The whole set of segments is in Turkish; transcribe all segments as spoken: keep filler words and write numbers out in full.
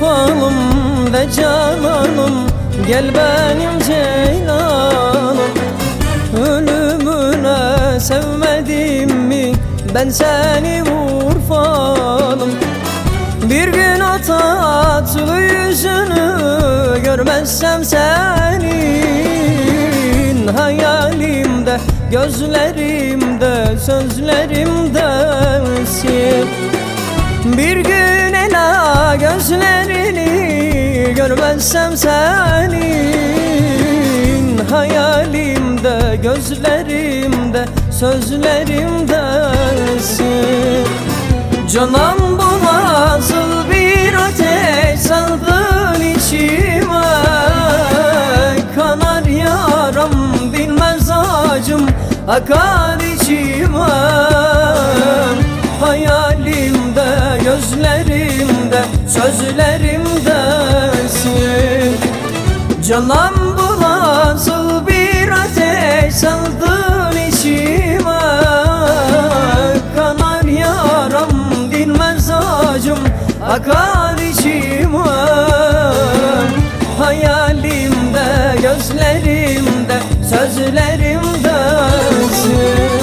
Urfalım ve cananım, gel benim ceylanım. Ölümüne sevmedim mi ben seni Urfalım? Bir gün o tatlı yüzünü görmezsem senin, hayalimde, gözlerimde, sözlerimdesin. Bir gün ela gözlerini görmezsem senin, hayalimde, gözlerimde, sözlerimdesin. Canım bu nasıl bir ateş saldın içime, kanar yaram dinmez acım akar içime. Hayalimde, gözlerimde, sözlerimdesin. Canım bu nasıl bir ateş saldın içime, kanar yaram dinmez acım akar içime. Hayalimde, gözlerimde, sözlerimdesin.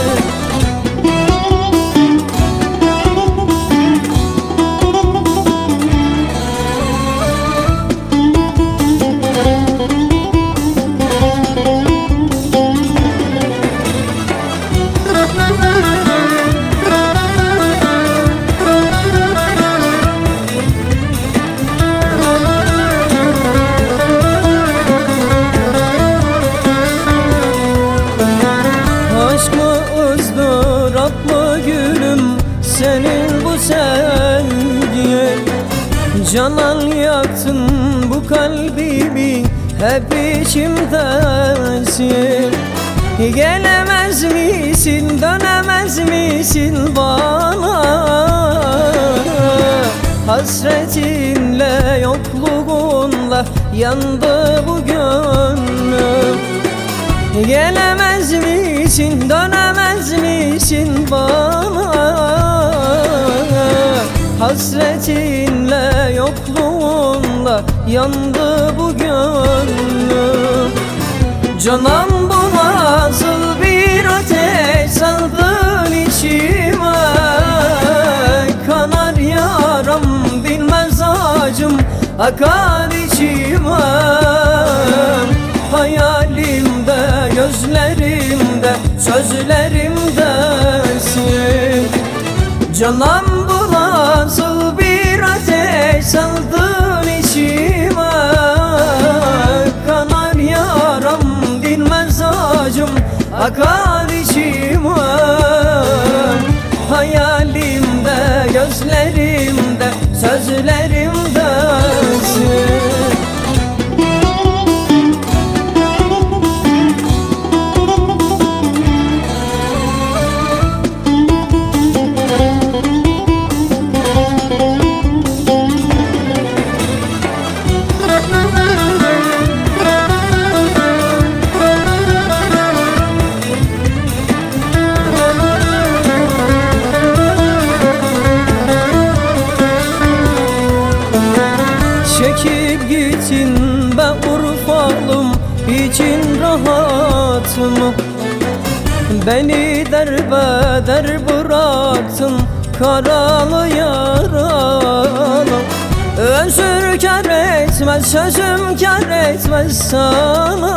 Senin bu sevgin, canan yaktın bu kalbimi, hep içimdesin. Gelemez misin, dönemez misin bana? Hasretinle, yokluğunla yandı bu gönlüm. Gelemez misin, dönemez misin bana? Hasretinle, yokluğunla yandı bu gönlüm. Canım bu nasıl bir ateş saldın içime, kanar yaram dinmez acım akar içime. Hayalimde, gözlerimde, sözlerimdesin. Canım bu nasıl bir ateş saldın içime, kanar yaram dinmez acım akar içime. Hayalimde, gözlerimde, sözlerimdesin. Çekip gittin be Urfalım, için rahat mı? Beni derbeder bıraktın karalı yaralı. Özür kâr etmez, sözüm kâr etmez sana.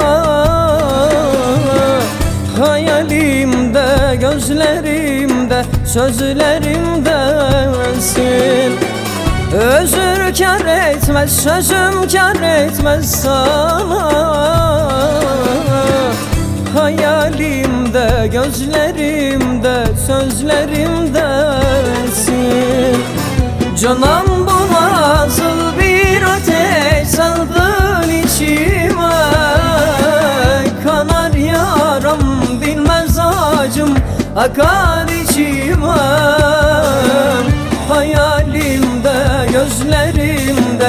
Hayalimde, gözlerimde, sözlerimdesin. Özür kâr etmez, sözüm kâr etmez sana. Hayalimde, gözlerimde, sözlerimdesin. Canım bu nasıl bir ateş saldın içime, kanar yaram dinmez acım akar içime. Hayalimde, gözlerimde,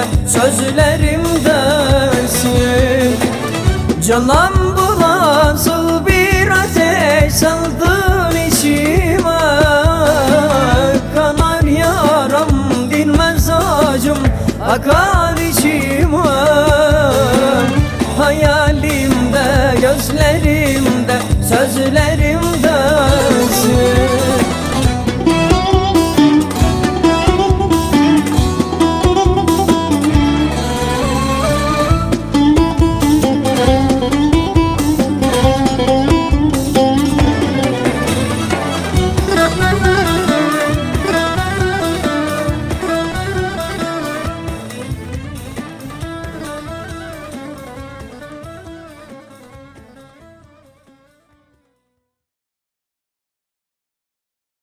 sözlerimdesin. Canım bu nasıl bir ateş saldın içime, kanar yaram dinmez acım akar içime. Hayalimde, gözlerimde, sözlerimde